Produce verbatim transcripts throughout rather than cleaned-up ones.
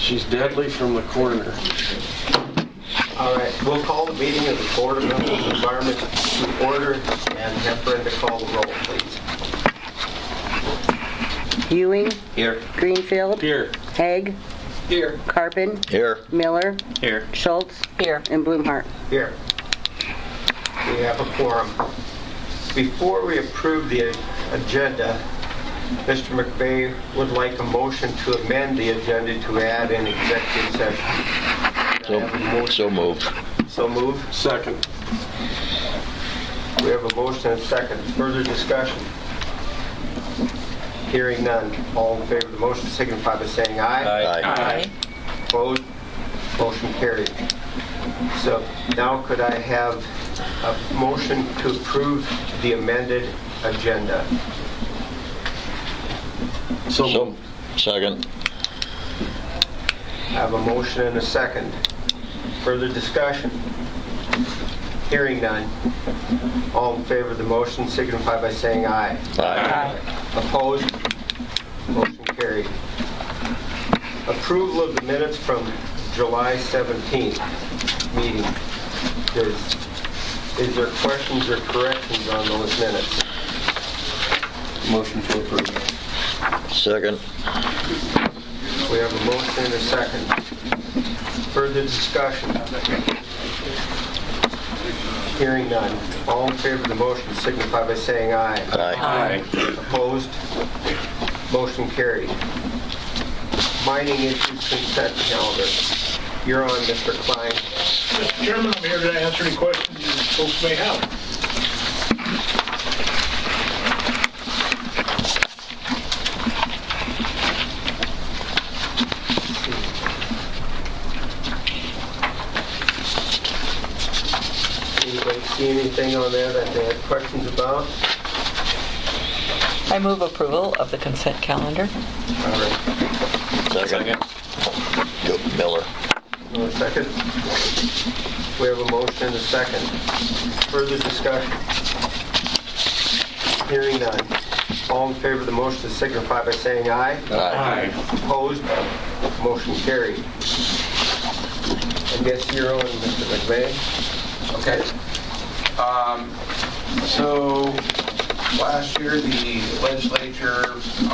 She's deadly from the corner. All right, we'll call the meeting of the Board of Health and Environment to order and have Brenda call the roll, please. Ewing. Here. Greenfield. Here. Haig. Here. Carpin. Here. Miller. Here. Schultz. Here. And Blumhart. Here. We have a quorum. Before we approve the agenda, Mister McVeigh would like a motion to amend the agenda to add an executive session. So, so moved. So moved. Second. We have a motion and a second. Further discussion? Hearing none. All in favor of the motion signify by saying aye. Aye. Aye. Opposed? Motion carried. So now could I have a motion to approve the amended agenda? So, So, second. I have a motion and a second. Further discussion? Hearing none. All in favor of the motion signify by saying aye. Aye. Opposed? Motion carried. Approval of the minutes from July seventeenth meeting. There's, is there questions or corrections on those minutes? motion to approve. Second. We have a motion and a second. Further discussion? Hearing none. All in favor of the motion signify by saying aye. Aye. Opposed? Motion carried. Mining issues consent calendar. You're on, Mister Klein. Mister Chairman, I'm here to answer any questions you folks may have. Anybody see anything on there that they had questions about? I move approval of the consent calendar. All right. Second. Go Miller. No second. We have a motion and a second. Further discussion? Hearing none. All in favor of the motion signify by saying aye. Aye. Opposed? Motion carried. I guess you're on, Mister McVeigh. Okay. Um, so last year the legislature,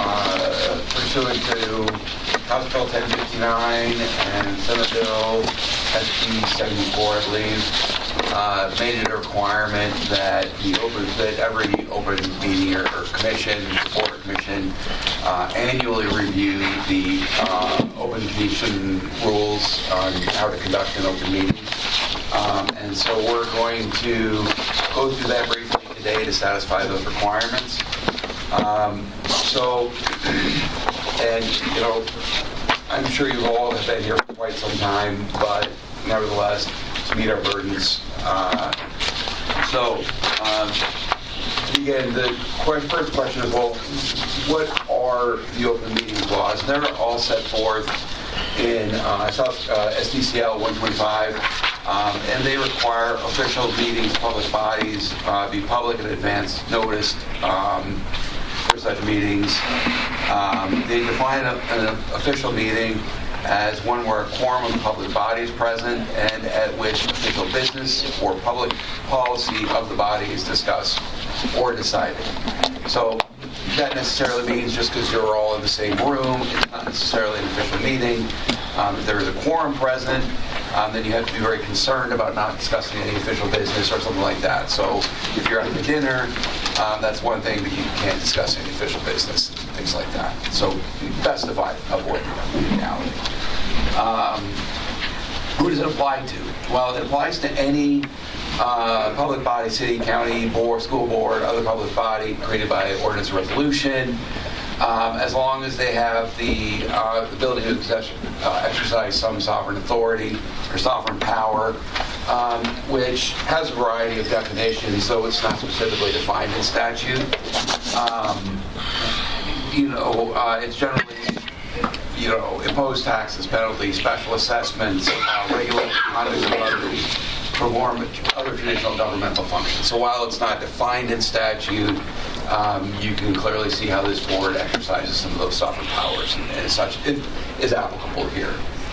uh, pursuant to House Bill ten fifty-nine and Senate Bill S B seventy-four, I believe, uh, made it a requirement that the open, that every open meeting or, or commission, board or commission, uh, annually review the uh, open commission rules on how to conduct an open meeting. Um, and so we're going to go through that briefly today to satisfy those requirements. Um, so, and you know, I'm sure you all have been here for quite some time, but nevertheless, to meet our burdens. Uh, so, um, again, the first question is, well, what are the open meetings laws? They're all set forth in, uh, I saw uh, S D C L one twenty-five, um, and they require official meetings, public bodies, uh, be public and advance noticed um, for such meetings. Um, they define a, an official meeting as one where a quorum of public bodies present and at which official business or public policy of the body is discussed or decided. So that necessarily means just because you're all in the same room, it's not necessarily an official meeting. Um, if there is a quorum present, um, then you have to be very concerned about not discussing any official business or something like that. So if you're at the dinner, um, that's one thing, but you can't discuss any official business, things like that. So best to avoid illegality. Um, who does it apply to? Well, it applies to any uh, public body, city, county, board, school board, other public body created by ordinance or resolution, um, as long as they have the uh, ability to exercise, uh, exercise some sovereign authority or sovereign power, um, which has a variety of definitions, though it's not specifically defined in statute. Um, you know, uh, it's generally, you know, impose taxes, penalties, special assessments, uh, regulate the conduct of others, perform other traditional governmental functions. So while it's not defined in statute, um, you can clearly see how this board exercises some of those sovereign powers, and, and as such, it is applicable here.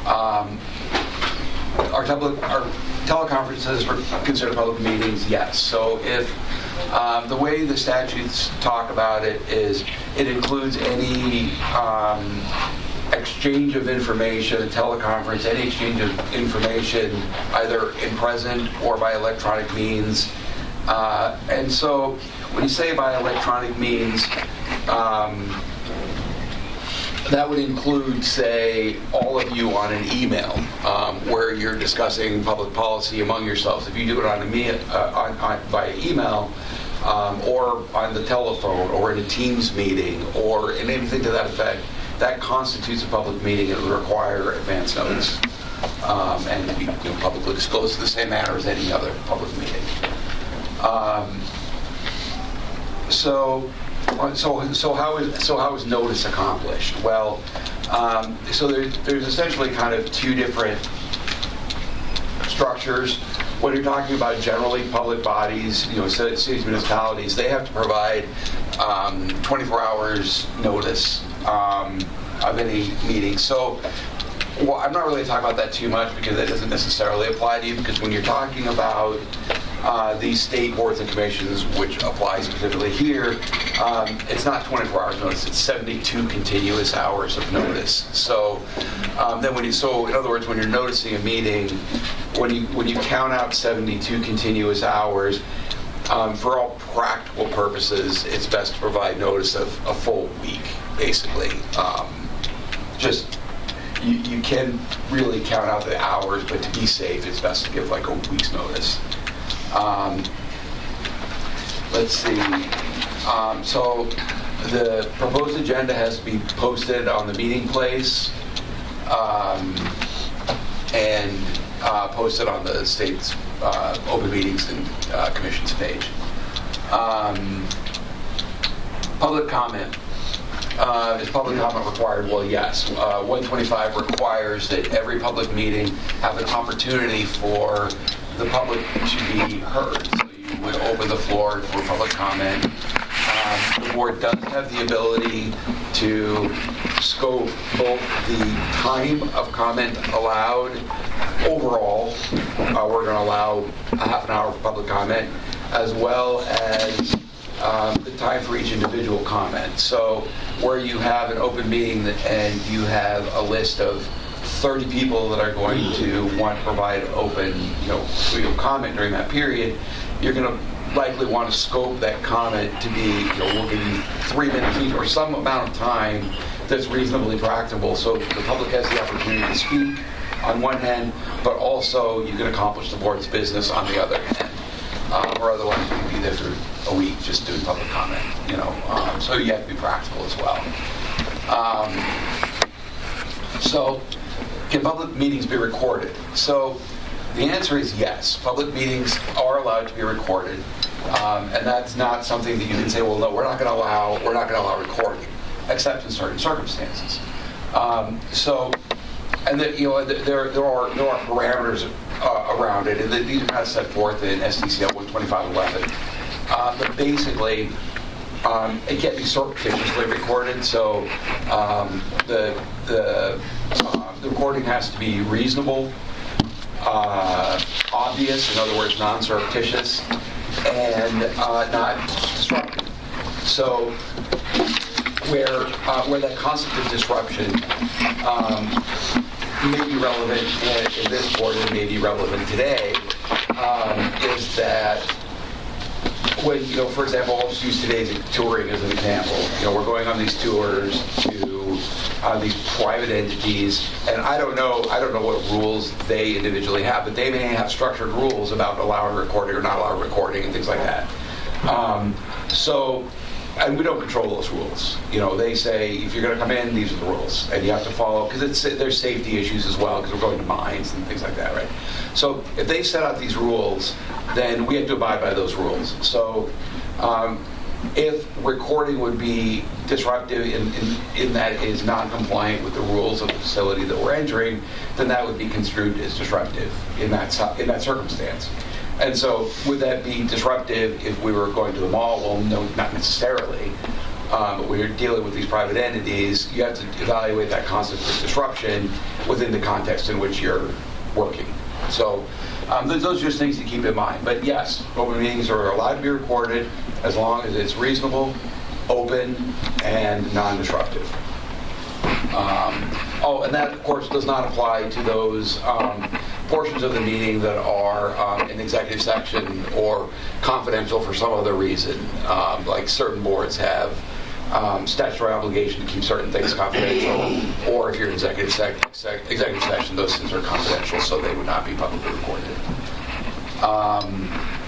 Um, Our tele- our teleconferences are considered public meetings, yes. So if, um, the way the statutes talk about it is, it includes any um, exchange of information, a teleconference, any exchange of information, either in present or by electronic means. Uh, and so when you say by electronic means, um, that would include, say, all of you on an email um, where you're discussing public policy among yourselves. If you do it on a me- uh, on, on, via email, um, or on the telephone, or in a Teams meeting, or in anything to that effect, that constitutes a public meeting. It would require advance notice um, and to be, you know, publicly disclosed in the same manner as any other public meeting. Um, so. So, so how is so how is notice accomplished? Well, um, so there's there's essentially kind of two different structures. When you're talking about generally public bodies, you know, cities, municipalities, they have to provide um, twenty-four hours notice um, of any meeting. So, well, I'm not really talking about that too much because that doesn't necessarily apply to you. Because when you're talking about Uh, these state boards and commissions, which apply specifically here, um, it's not twenty-four hours notice, it's seventy-two continuous hours of notice. So um, then when you, so in other words, when you're noticing a meeting, when you when you count out seventy-two continuous hours, um, for all practical purposes, it's best to provide notice of a full week, basically. Um, just you, you can really count out the hours, but to be safe, it's best to give like a week's notice. Um, let's see. Um, so the proposed agenda has to be posted on the meeting place um, and uh, posted on the state's uh, open meetings and uh, commissions page. Um, public comment. Uh, is public comment required? Well, yes. Uh, one twenty-five requires that every public meeting have an opportunity for the public to be heard. So you would open the floor for public comment. Um, the board does have the ability to scope both the time of comment allowed overall. Uh, we're going to allow a half an hour for public comment, as well as um, the time for each individual comment. So where you have an open meeting and you have a list of thirty people that are going to want to provide open, you know, comment during that period, you're going to likely want to scope that comment to be, you know, we'll give you three minutes each or some amount of time that's reasonably practicable, so the public has the opportunity to speak on one hand, but also you can accomplish the board's business on the other hand. Um, or otherwise you could be there for a week just doing public comment, you know. Um, so you have to be practical as well. Um, so. Can public meetings be recorded? So the answer is yes. Public meetings are allowed to be recorded, um, and that's not something that you can say, well, no, we're not going to allow we're not going to allow recording, except in certain circumstances. Um, so, and the, you know, there there are there are parameters uh, around it, and these are kind of set forth in S D C L one twenty-five eleven. Uh, but basically, um, it can't be surreptitiously recorded. So um, the the uh, the recording has to be reasonable, uh, obvious, in other words, non-surreptitious, and uh, not disruptive. So where uh, where that concept of disruption um, may be relevant in, in this board and may be relevant today um, is that when, you know, for example, I'll just use today's touring as an example. You know, we're going on these tours to uh, these private entities, and I don't know, I don't know what rules they individually have, but they may have structured rules about allowing recording or not allowing recording and things like that. Um, so, and we don't control those rules. You know, they say if you're going to come in, these are the rules, and you have to follow, because it's there's safety issues as well, because we're going to mines and things like that, right? So if they set out these rules, then we have to abide by those rules. So um, if recording would be disruptive in, in, in that it is non-compliant with the rules of the facility that we're entering, then that would be construed as disruptive in that in that circumstance. And so would that be disruptive if we were going to the mall? Well, no, not necessarily. um, but when you're dealing with these private entities, you have to evaluate that concept of disruption within the context in which you're working. So um, those are just things to keep in mind. But yes, open meetings are allowed to be recorded as long as it's reasonable, open, and non-disruptive. Um, oh, and that, of course, does not apply to those um, portions of the meeting that are um, in executive section or confidential for some other reason, um, like certain boards have um, statutory obligation to keep certain things confidential, or if you're in executive, sec- sec- executive session, those things are confidential, so they would not be publicly recorded. Um,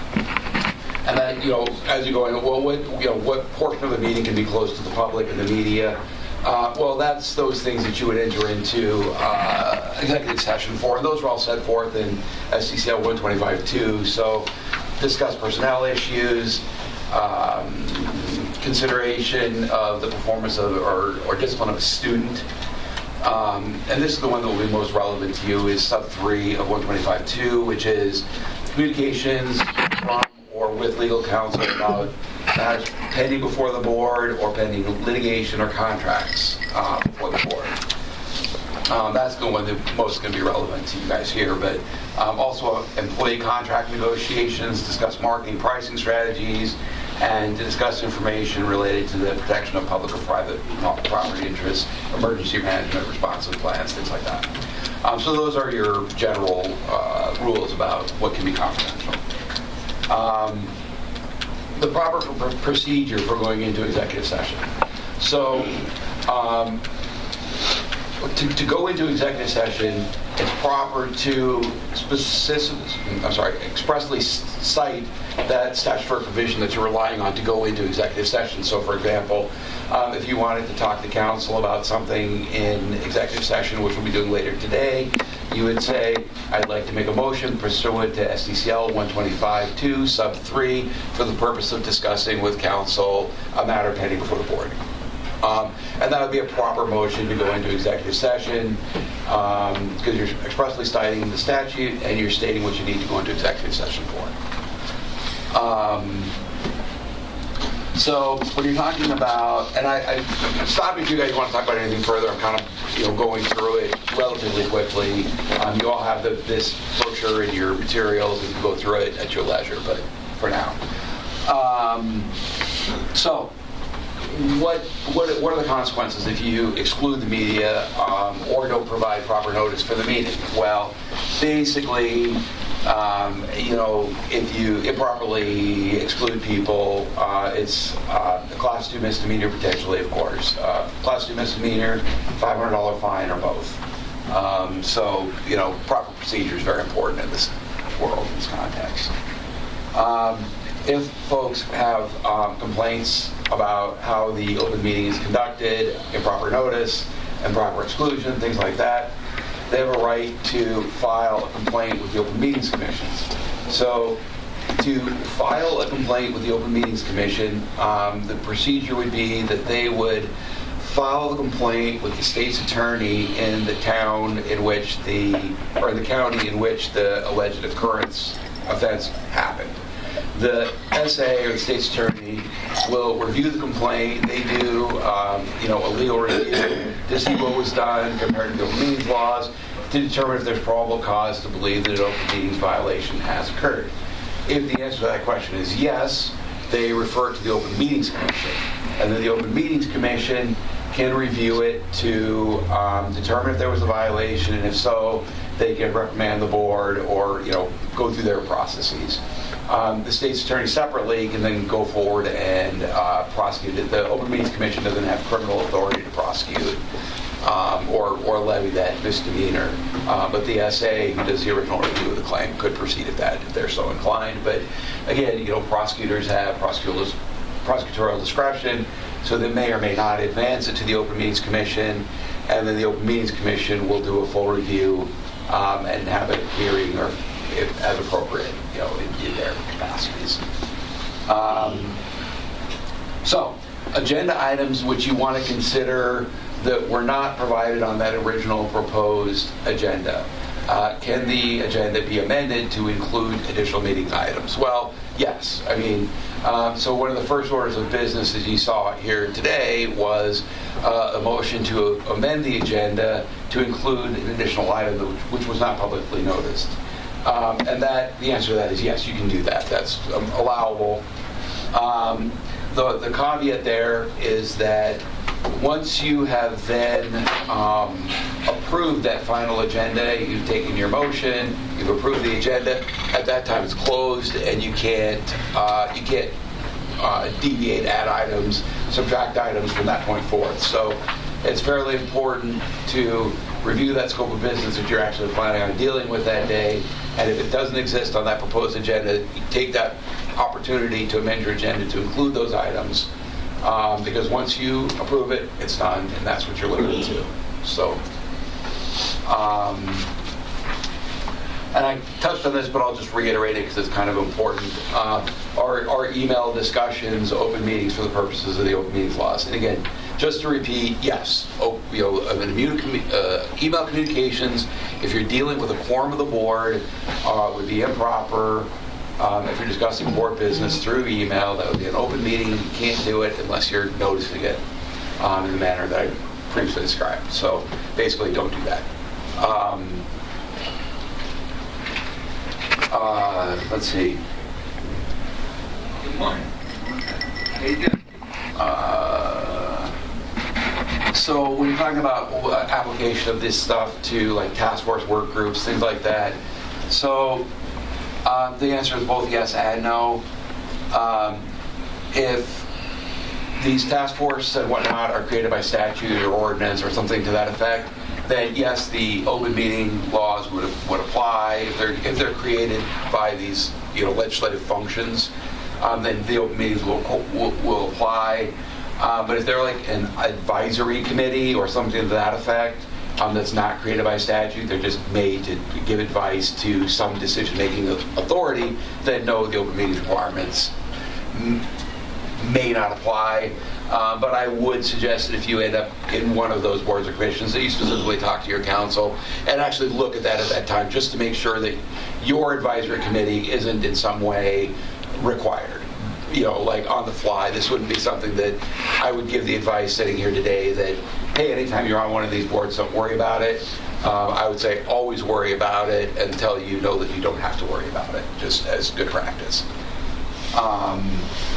and then, you know, as you're going, well, what, you know, what portion of the meeting can be closed to the public and the media? Uh, well, that's those things that you would enter into uh, executive session for, and those are all set forth in S C C L one twenty-five two. So, discuss personnel issues, um, consideration of the performance of or, or discipline of a student, um, and this is the one that will be most relevant to you. Is sub three of one twenty-five two, which is communications from or with legal counsel about matters pending before the board or pending litigation or contracts uh, before the board. Um, that's the one that most is going to be relevant to you guys here, but um, also employee contract negotiations, discuss marketing pricing strategies, and to discuss information related to the protection of public or private property interests, emergency management responsive plans, things like that. Um, so those are your general uh, rules about what can be confidential. Um, the proper pr- procedure for going into executive session. So, um, to, to go into executive session, it's proper to specific, I'm sorry, expressly cite that statutory provision that you're relying on to go into executive session. So, for example, um, if you wanted to talk to counsel about something in executive session, which we'll be doing later today, you would say, I'd like to make a motion pursuant to S D C L one twenty-five two, sub three, for the purpose of discussing with counsel a matter pending before the board. Um, and that would be a proper motion to go into executive session um, because you're expressly citing the statute and you're stating what you need to go into executive session for. Um, so when you're talking about, and I, I stop if you guys want to talk about anything further. I'm kind of you know going through it relatively quickly. Um, you all have the, this brochure in your materials and you can go through it at your leisure. But for now, um, so. What, what what are the consequences if you exclude the media um, or don't provide proper notice for the meeting? Well, basically, um, you know, if you improperly exclude people, uh, it's uh, a class two misdemeanor potentially, of course. Uh, class two misdemeanor, five hundred dollars fine, or both. Um, so, you know, proper procedure is very important in this world, in this context. Um, If folks have um, complaints about how the open meeting is conducted, improper notice, improper exclusion, things like that, they have a right to file a complaint with the Open Meetings Commission. So to file a complaint with the Open Meetings Commission, um, the procedure would be that they would file the complaint with the state's attorney in the town in which the, or in the county in which the alleged occurrence offense happened. The S A or the state's attorney will review the complaint. They do, um, you know, a legal review to see what was done compared to the open meetings laws to determine if there's probable cause to believe that an open meetings violation has occurred. If the answer to that question is yes, they refer it to the Open Meetings Commission, and then the Open Meetings Commission can review it to um, determine if there was a violation, and if so, they can reprimand the board or, you know, go through their processes. Um, the state's attorney separately can then go forward and uh, prosecute it. The Open Meetings Commission doesn't have criminal authority to prosecute um, or, or levy that misdemeanor, uh, but the S A, who does the original review of the claim, could proceed at that if they're so inclined. But again, you know, prosecutors have prosecutorial, prosecutorial discretion, so they may or may not advance it to the Open Meetings Commission, and then the Open Meetings Commission will do a full review um, and have a hearing or if, as appropriate, you know, in, in their capacities. Um, so, agenda items which you want to consider that were not provided on that original proposed agenda. Uh, can the agenda be amended to include additional meeting items? Well, yes. I mean, um, so one of the first orders of business, as you saw here today, was uh, a motion to amend the agenda to include an additional item that, which was not publicly noticed. Um, and that the answer to that is yes, you can do that. That's um, allowable. Um, the, the caveat there is that once you have then um, approved that final agenda, you've taken your motion, you've approved the agenda. At that time, it's closed, and you can't uh, you can't uh, deviate, add items, subtract items from that point forth. So it's fairly important to review that scope of business that you're actually planning on dealing with that day. And if it doesn't exist on that proposed agenda, you take that opportunity to amend your agenda to include those items. Um, because once you approve it, it's done, and that's what you're limited to. So, um, and I touched on this, but I'll just reiterate it because it's kind of important. Uh, our, our email discussions, open meetings for the purposes of the open meetings laws. And again, just to repeat, yes, oh, you know, uh, email communications, if you're dealing with a quorum of the board, uh, would be improper. Um, if you're discussing board business through email, that would be an open meeting. You can't do it unless you're noticing it um, in the manner that I previously described. So basically, don't do that. Um, uh, let's see. Good morning. How you doing? Uh, so when you're talking about uh, application of this stuff to like task force work groups, things like that. So. Um, the answer is both yes and no. Um, if these task forces and whatnot are created by statute or ordinance or something to that effect, then yes, the open meeting laws would would apply. If they're if they're created by these you know legislative functions, um, then the open meetings will will, will apply. Uh, but if they're like an advisory committee or something to that effect. Um, that's not created by statute, they're just made to give advice to some decision-making authority, then no, the open meetings requirements m- may not apply. Uh, but I would suggest that if you end up in one of those boards or commissions, that you specifically talk to your counsel and actually look at that at that time, just to make sure that your advisory committee isn't in some way required. You know, like on the fly. This wouldn't be something that I would give the advice sitting here today that, hey, anytime you're on one of these boards, don't worry about it. Um, I would say always worry about it until you know that you don't have to worry about it, just as good practice. Um,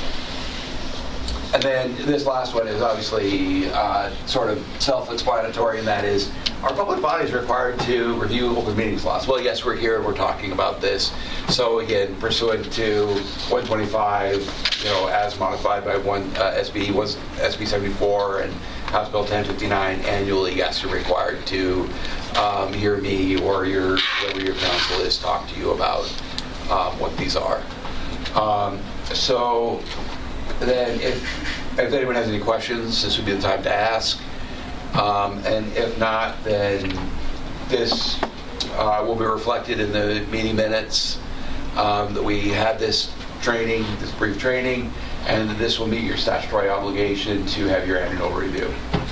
and then this last one is obviously uh, sort of self-explanatory, and that is, are public bodies required to review open meetings laws? Well, yes, we're here and we're talking about this. So again, pursuant to one twenty-five, you know, as modified by one uh, S B was S B seventy-four and House Bill ten fifty-nine annually, yes, you're required to um, hear me or your whoever your counsel is talk to you about um, what these are. Um, so then, if if anyone has any questions, this would be the time to ask. Um, and if not, then this uh, will be reflected in the meeting minutes um, that we had this training, this brief training, and this will meet your statutory obligation to have your annual review.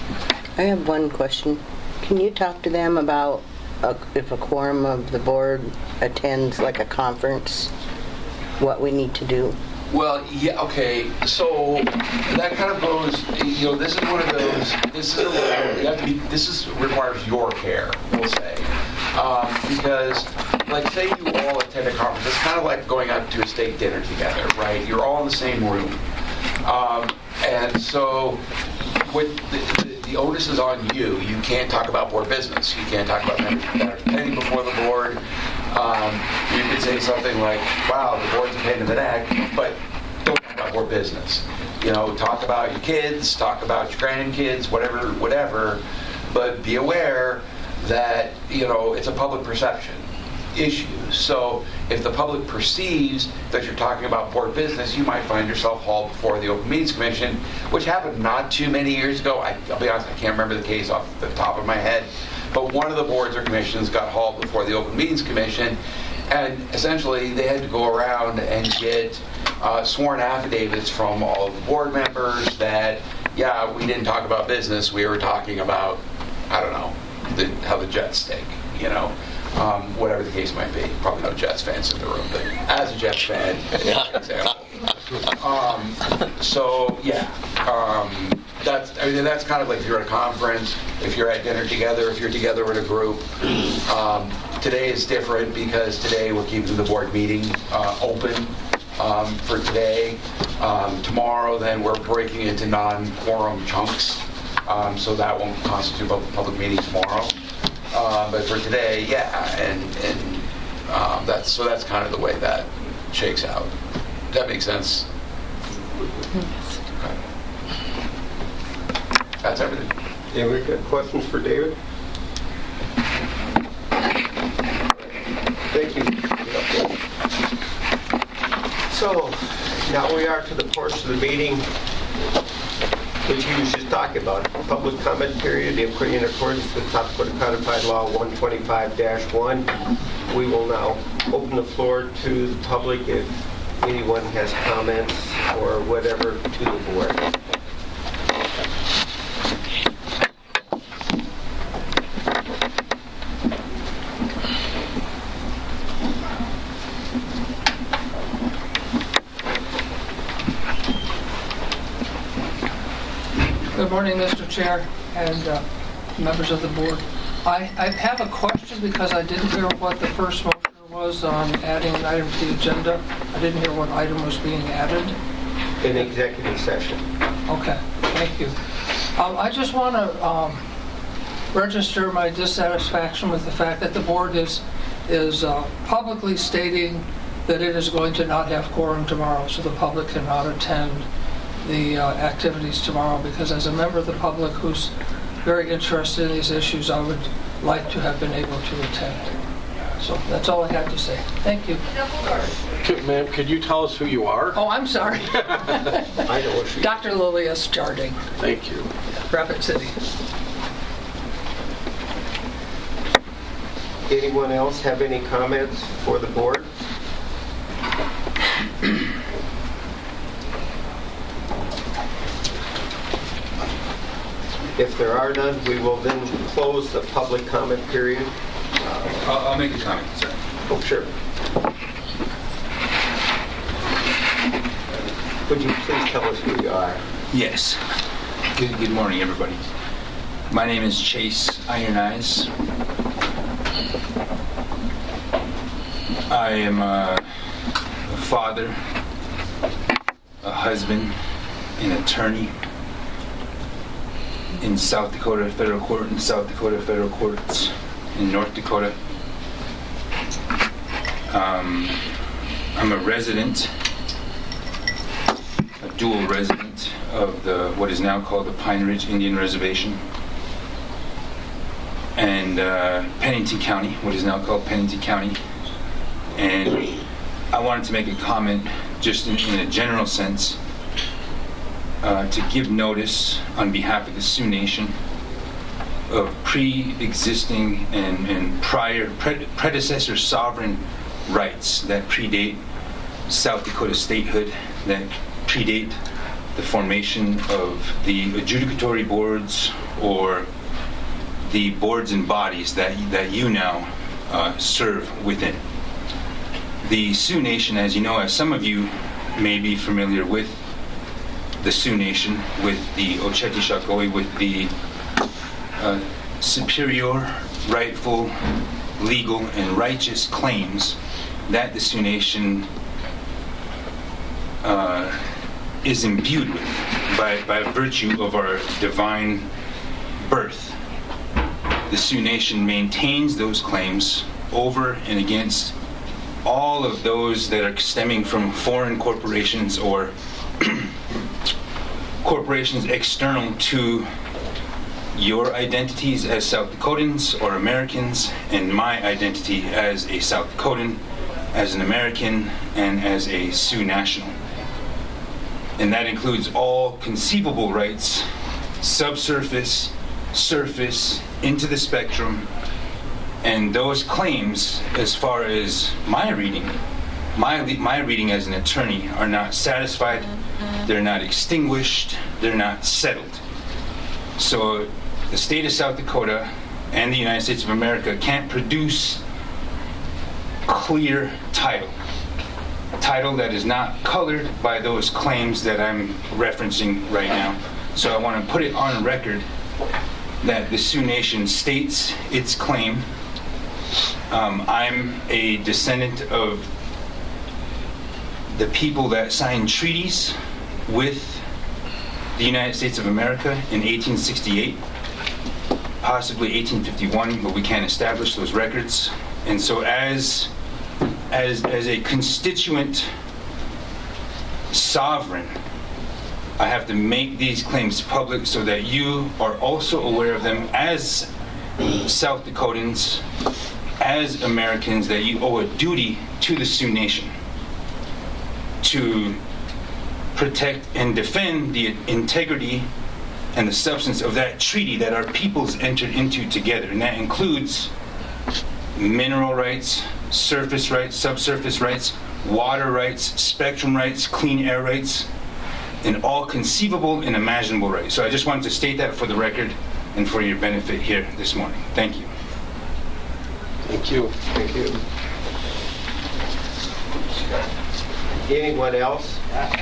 I have one question. Can you talk to them about a, if a quorum of the board attends like a conference, what we need to do? Well, yeah, okay. So that kind of goes. You know, this is one of those. This is a, you have to be. This is requires your care. We'll say, um, because, like, say you all attend a conference. It's kind of like going out to a steak dinner together, right? You're all in the same room, um, and so what the, the, the onus is on you. You can't talk about board business. You can't talk about matters pending before the board. Um, you could say something like, wow, the board's a pain in the neck, but don't talk about board business. You know, talk about your kids, talk about your grandkids, whatever, whatever, but be aware that, you know, it's a public perception issue. So if the public perceives that you're talking about board business, you might find yourself hauled before the Open Meetings Commission, which happened not too many years ago. I, I'll be honest, I can't remember the case off the top of my head. But one of the boards or commissions got hauled before the Open Meetings Commission, and essentially they had to go around and get uh, sworn affidavits from all of the board members that, yeah, we didn't talk about business, we were talking about, I don't know, the, how the Jets stink, you know. um, whatever the case might be. Probably no Jets fans in the room, but as a Jets fan, example. Um, so yeah, um, that's I mean that's kind of like if you're at a conference, if you're at dinner together, if you're together with a group. Um, today is different because today we're keeping the board meeting uh, open um, for today. Um, tomorrow, then we're breaking into non-quorum chunks, um, so that won't constitute a public meeting tomorrow. Uh, but for today, yeah, and and um, that's so that's kind of the way that shakes out. Does that make sense? Okay. That's everything. Yeah, we got questions for David? Thank you. So, now we are to the portion of the meeting which you was just talking about. Public comment period in accordance with South Dakota Codified Law one twenty-five dash one. We will now open the floor to the public if anyone has comments or whatever to the board. Good morning, Mister Chair and uh, members of the board. I, I have a question because I didn't hear what the first motion was on adding an item to the agenda. I didn't hear what item was being added. In executive session. Okay, thank you. Um, I just want to um, register my dissatisfaction with the fact that the board is is uh, publicly stating that it is going to not have quorum tomorrow, so the public cannot attend the uh, activities tomorrow, because as a member of the public who's very interested in these issues, I would like to have been able to attend. So that's all I had to say. Thank you. Could- Ma'am, could you tell us who you are? Oh, I'm sorry. I know what she... Doctor Lilius Jarding, Thank you. Rapid City. Anyone else have any comments for the board? If there are none, we will then close the public comment period. I'll, I'll make a comment, sir. Oh, sure. Would you please tell us who you are? Yes. Good, good morning, everybody. My name is Chase Iron Eyes. I am a, a father, a husband, an attorney in South Dakota Federal Court and South Dakota Federal Courts in North Dakota. Um, I'm a resident, a dual resident of the what is now called the Pine Ridge Indian Reservation, and uh, Pennington County, what is now called Pennington County. And I wanted to make a comment just in, in a general sense uh, to give notice on behalf of the Sioux Nation of pre-existing and, and prior pre- predecessor sovereign rights that predate South Dakota statehood, that predate the formation of the adjudicatory boards or the boards and bodies that, that you now uh, serve within. The Sioux Nation, as you know, as some of you may be familiar with the Sioux Nation, with the Oceti-Sakowin, with the uh, superior, rightful, legal, and righteous claims that the Sioux Nation uh, is imbued with by, by virtue of our divine birth. The Sioux Nation maintains those claims over and against all of those that are stemming from foreign corporations or corporations external to your identities as South Dakotans or Americans, and my identity as a South Dakotan, as an American, and as a Sioux national. And that includes all conceivable rights, subsurface, surface, into the spectrum. And those claims, as far as my reading, my my reading as an attorney, are not satisfied, they're not extinguished, they're not settled. So the state of South Dakota and the United States of America can't produce clear title. A title that is not colored by those claims that I'm referencing right now. So I want to put it on record that the Sioux Nation states its claim. Um, I'm a descendant of the people that signed treaties with the United States of America in eighteen sixty-eight, possibly eighteen fifty-one, but we can't establish those records. And so as, as, as a constituent sovereign, I have to make these claims public so that you are also aware of them as South Dakotans, as Americans, that you owe a duty to the Sioux Nation to protect and defend the integrity and the substance of that treaty that our peoples entered into together. And that includes mineral rights, surface rights, subsurface rights, water rights, spectrum rights, clean air rights, and all conceivable and imaginable rights. So I just wanted to state that for the record and for your benefit here this morning. Thank you. Thank you. Thank you. Anyone else?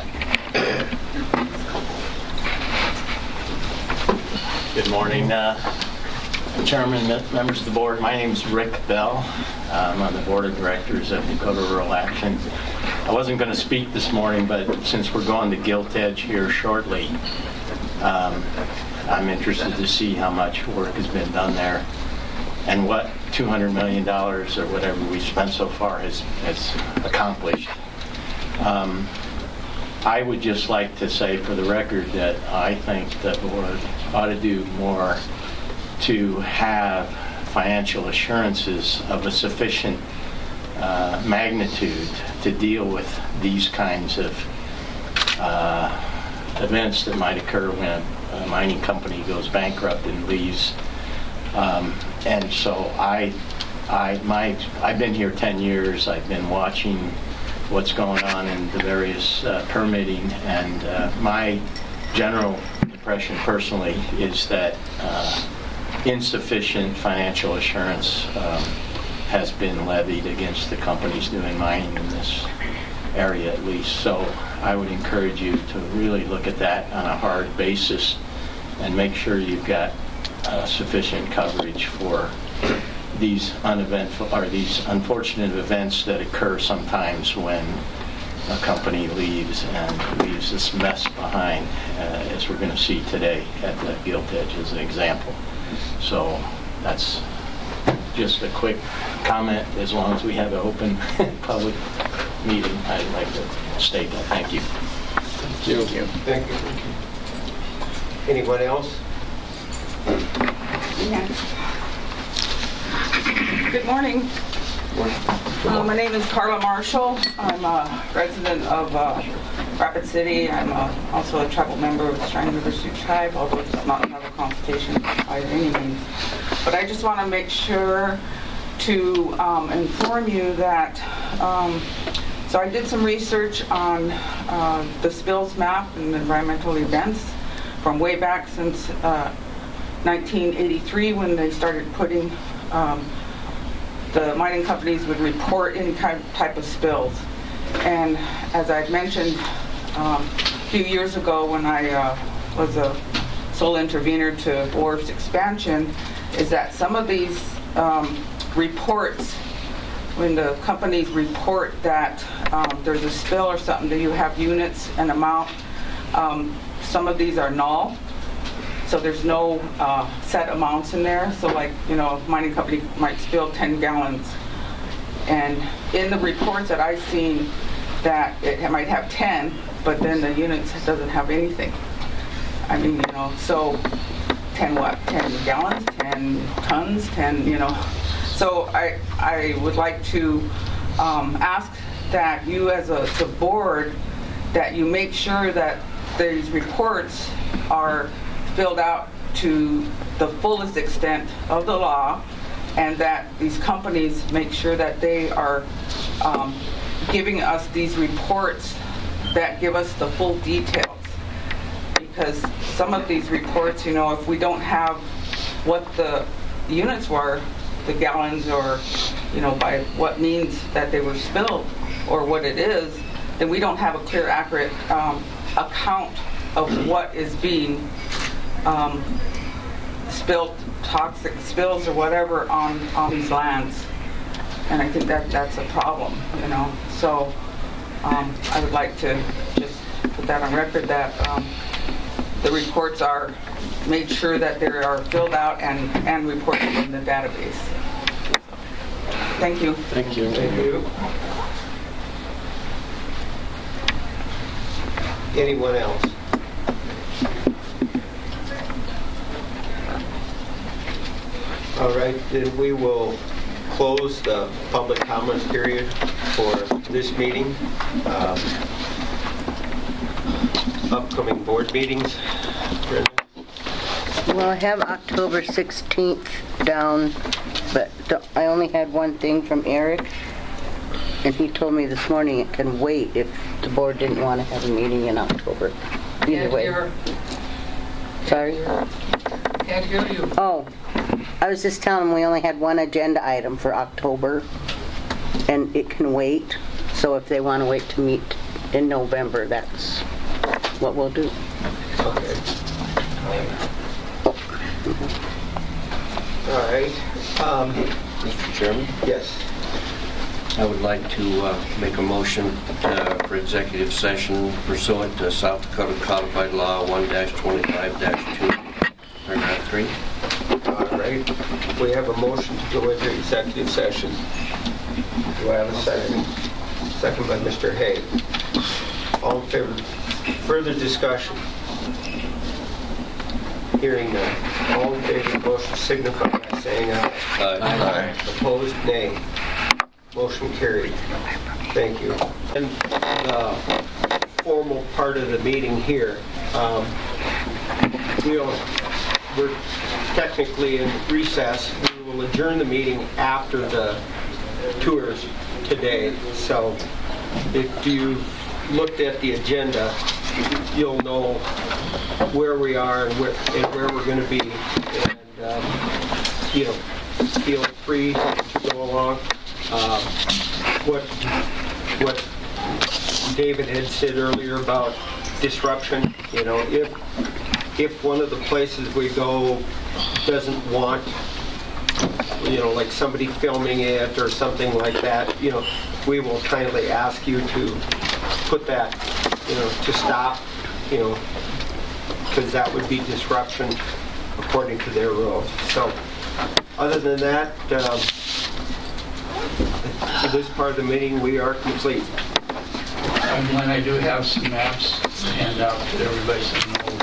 Good morning, uh, Chairman, members of the board. My name is Rick Bell. I'm on the board of directors of Dakota Rural Action. I wasn't going to speak this morning, but since we're going to Gilt Edge here shortly, um, I'm interested to see how much work has been done there and what two hundred million dollars or whatever we've spent so far has, has accomplished. Um, I would just like to say for the record that I think the board ought to do more to have financial assurances of a sufficient uh, magnitude to deal with these kinds of uh, events that might occur when a, a mining company goes bankrupt and leaves. Um, and so I, I, my, I've been here ten years. I've been watching what's going on in the various uh, permitting, and uh, my general impression personally is that uh, insufficient financial assurance um, has been levied against the companies doing mining in this area at least. So I would encourage you to really look at that on a hard basis and make sure you've got uh, sufficient coverage for these uneventful or these unfortunate events that occur sometimes when a company leaves and leaves this mess behind, uh, as we're going to see today at the Gilt Edge as an example. So that's just a quick comment. As long as we have an open public meeting, I'd like to state that. Thank you. Thank you. Thank you. Anyone else? Yeah. Good morning. Uh, my name is Carla Marshall. I'm a resident of uh, Rapid City. I'm uh, also a tribal member of the Cheyenne River Sioux Tribe, although it does not have a consultation by any means. But I just want to make sure to um, inform you that, um, so I did some research on uh, the spills map and environmental events from way back since uh, nineteen eighty-three, when they started putting um, the mining companies would report any kind of type of spills. And as I've mentioned um, a few years ago when I uh, was a sole intervener to Wharf's expansion, is that some of these um, reports, when the companies report that um, there's a spill or something, that you have units and amount, um, some of these are null. So there's no uh, set amounts in there. So like, you know, a mining company might spill ten gallons. And in the reports that I've seen, that it might have ten, but then the units doesn't have anything. I mean, you know, so ten what? ten gallons, ten tons, ten, you know. So I, I would like to um, ask that you as a, as a board, that you make sure that these reports are filled out to the fullest extent of the law, and that these companies make sure that they are um, giving us these reports that give us the full details. Because some of these reports, you know, if we don't have what the units were, the gallons or, you know, by what means that they were spilled or what it is, then we don't have a clear, accurate um, account of what is being um, spilled, toxic spills or whatever on, on these lands. And I think that that's a problem, you know. So um, I would like to just put that on record that um, the reports are made sure that they are filled out and, and reported in the database. Thank you. Thank you. Thank you. Anyone else? All right, then we will close the public comments period for this meeting. Um, upcoming board meetings. Brenda? Well, I have October sixteenth down, but don't- I only had one thing from Eric, and he told me this morning it can wait if the board didn't want to have a meeting in October. Either Can't way. hear, Sorry? can't hear you. Oh, I was just telling him we only had one agenda item for October, and it can wait. So if they want to wait to meet in November, that's what we'll do. Okay. All right. Um, Mister Chairman, yes. I would like to uh, make a motion uh, for executive session pursuant to South Dakota Codified Law one twenty-five dash two, paragraph three. All right. We have a motion to go into executive session. Do I have a second? Second by Mister Hay. All in favor? Further discussion? Hearing none. All in favor of the motion signify by saying aye. Aye. Opposed, nay. Motion carried. Thank you. And the formal part of the meeting here, um, we don't, we're technically in recess. We will adjourn the meeting after the tours today. So if you looked at the agenda, you'll know where we are and where, and where we're going to be. And, um, you know, feel free to go along. Uh, what what David had said earlier about disruption, you know, if if one of the places we go doesn't want, you know, like somebody filming it or something like that, you know, we will kindly ask you to put that, you know, to stop, you know, because that would be disruption according to their rules. So, other than that, um, for this part of the meeting, we are complete. And when I do have some maps to hand out to everybody, so you know